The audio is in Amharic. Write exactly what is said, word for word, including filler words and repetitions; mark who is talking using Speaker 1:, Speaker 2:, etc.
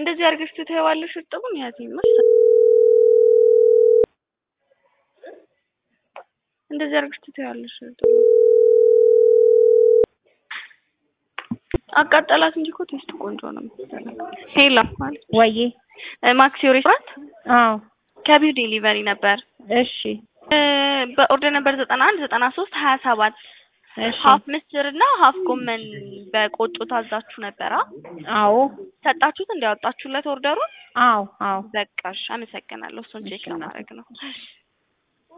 Speaker 1: እንደዚህ አድርገሽ ትተይዋለሽ እርጥቡን ያዚህማ እንደዚህ አድርገሽ ትተይዋለሽ እርጥቡን አቃጠላት እንጂ እኮ ቴስቱ ቆንጆ ነው መሰለኝ ሄላ ማለት
Speaker 2: ወይ
Speaker 1: ማክሲዮ ሬስቶራንት
Speaker 2: አዎ
Speaker 1: ከቢው ዴሊቨሪ ነበር
Speaker 2: እሺ
Speaker 1: በኦርደር ነበር ዘጠና አንድ ዘጠና ሶስት ሀያ ሰባት
Speaker 2: እሺ
Speaker 1: ሀፍ ምስርና ሀፍ ጎመን በቆጮ ታዛችሁ ነበራ
Speaker 2: አዎ
Speaker 1: ሰጣችሁት እንዲያወጣችሁለት ኦርደሩን
Speaker 2: አዎ አዎ
Speaker 1: በቃሽ አመሰግናለሁ እሱን ቼክ ለማድረግ ነው